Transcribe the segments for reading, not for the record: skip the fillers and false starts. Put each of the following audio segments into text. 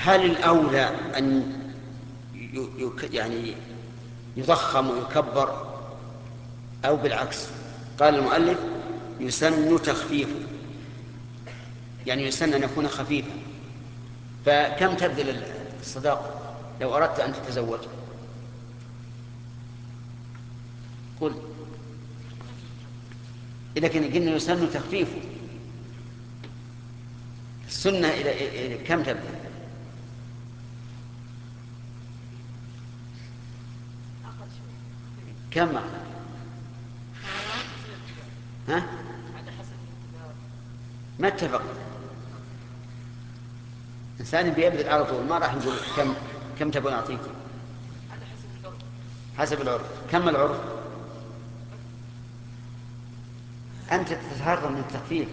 هل الأولى أن يعني يضخم ويكبر أو بالعكس؟ قال المؤلف يسن تخفيفه، يعني يسن أن يكون خفيفا. فكم تبذل الصداق لو أردت أن تتزوج؟ قل. إذا قلنا يسن تخفيفه، السنة إلى كم تبذل؟ كم؟ ها؟ ما اتفقنا. إنسان بيبذل على طول، ما راح نقول كم تبغى نعطيك. حسب العرف. كم العرف؟ أنت تتهرب من التخفيف.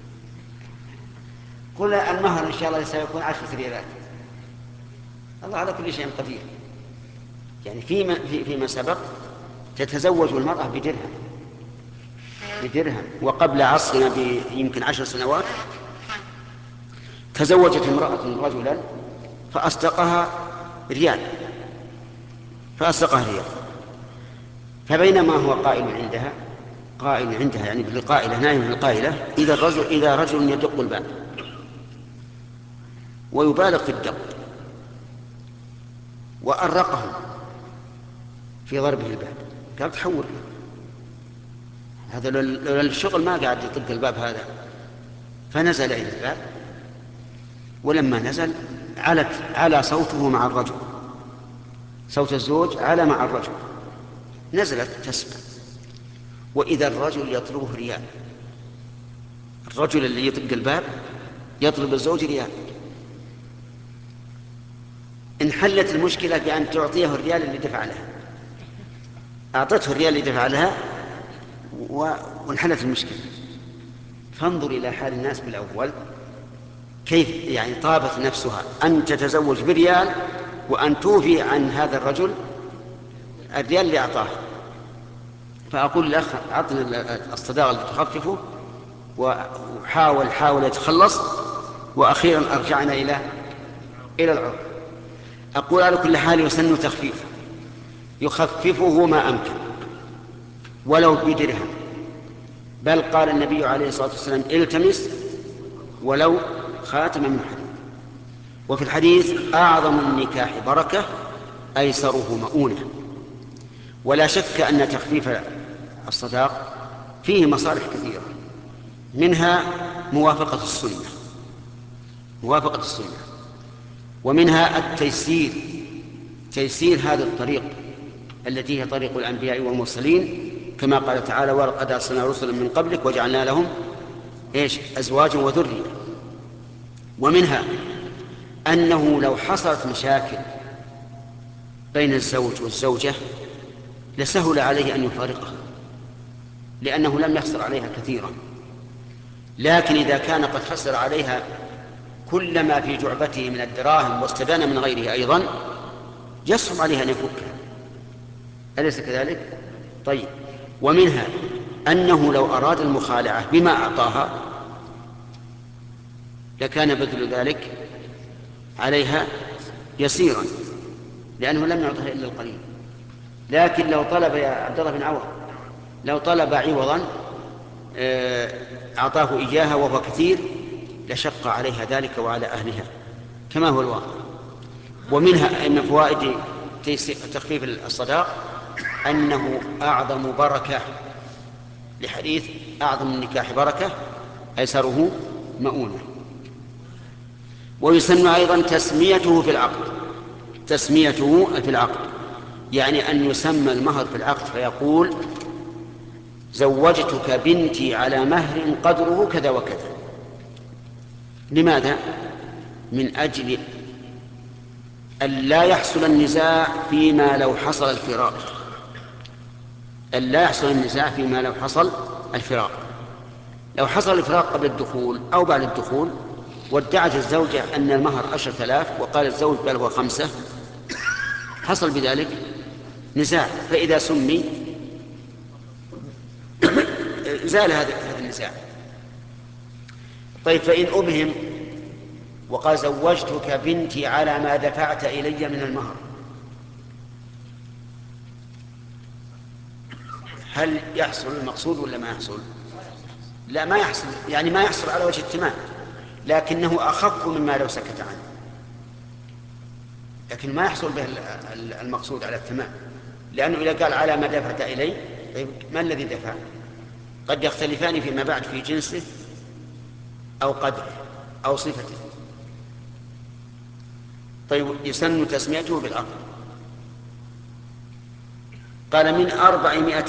قل المهر إن شاء الله سيكون 10 ريالات. الله على كل شيء قدير. يعني فيما سبق تتزوج المرأة بدرهم. وقبل عصرنا يمكن 10 سنوات تزوجت امرأة رجلا فأصدقها ريال. فبينما هو قائل عندها يعني بالقائلة، نائم بالقائلة، إذا رجل يدق الباب ويبالغ في الدق وأرقهم في ضربه الباب. قال تحول هذا لولا الشغل ما قاعد يطق الباب هذا. فنزل إلى الباب، ولما نزل على صوته مع الرجل، صوت الزوج على مع الرجل. نزلت تسمع، وإذا الرجل يطلبه ريال. الرجل اللي يطق الباب يطلب الزوج ريال. انحلت المشكلة بأن تعطيه الريال اللي دفع لها. أعطته الريال اللي دفع لها وانحلت المشكلة. فانظر إلى حال الناس بالأول، كيف يعني طابت نفسها أن تتزوج بريال وأن توفي عن هذا الرجل الريال اللي أعطاه. فأقول الأخ أعطنا الصداقة اللي تخففه، وحاول يتخلص، وأخيرا أرجعنا إلى العرف. أقول على كل حال يسن تخفيفه، يخففه ما أمكن ولو بدرهم. بل قال النبي عليه الصلاة والسلام التمس ولو خاتم من حديد. وفي الحديث أعظم النكاح بركة أيسره مؤونة. ولا شك أن تخفيف الصداق فيه مصالح كثيرة، منها موافقة السنة، ومنها تيسير هذا الطريق التي هي طريق الأنبياء والمرسلين، كما قال تعالى ولقد أرسلنا رسلا من قبلك وجعلنا لهم أزواجا وذرية. ومنها أنه لو حصلت مشاكل بين الزوج والزوجة لسهل عليه أن يفارقها، لأنه لم يخسر عليها كثيرا. لكن إذا كان قد خسر عليها كل ما في جعبته من الدراهم واستدان من غيره أيضا، يصعب عليها أن يفكها. أليس كذلك؟ طيب. ومنها أنه لو أراد المخالعة بما أعطاها لكان بذل ذلك عليها يسيرا، لأنه لم يعطها إلا القليل. لكن لو طلب يا عبد الله بن عوض، لو طلب عوضا أعطاه إياها وهو كثير لشق عليها ذلك وعلى أهلها كما هو الواقع. ومنها من فوائد تخفيف الصداق أنه أعظم بركة، لحديث أعظم النكاح بركة أيسره مؤونة. ويسن أيضا تسميته في العقد، يعني أن يسمى المهر في العقد فيقول زوجتك بنتي على مهر قدره كذا وكذا. لماذا؟ من أجل أن لا يحصل النزاع فيما لو حصل الفراق. لو حصل الفراق قبل الدخول أو بعد الدخول وادعت الزوجة أن المهر 10,000 وقال الزوج بل هو 5، حصل بذلك نزاع. فإذا سمي زال هذا النزاع. طيب، فإن أبهم وقال زوجتك بنتي على ما دفعت إلي من المهر، هل يحصل المقصود ولا ما يحصل؟ لا ما يحصل، يعني ما يحصل على وجه التمام، لكنه أخف مما لو سكت عنه، لكن ما يحصل به المقصود على التمام، لأنه إذا قال على ما دفعت إلي، طيب ما الذي دفع؟ قد يختلفان فيما بعد في جنسه أو قدره أو صفته. طيب يسن تسميته بالأرض. قال من 400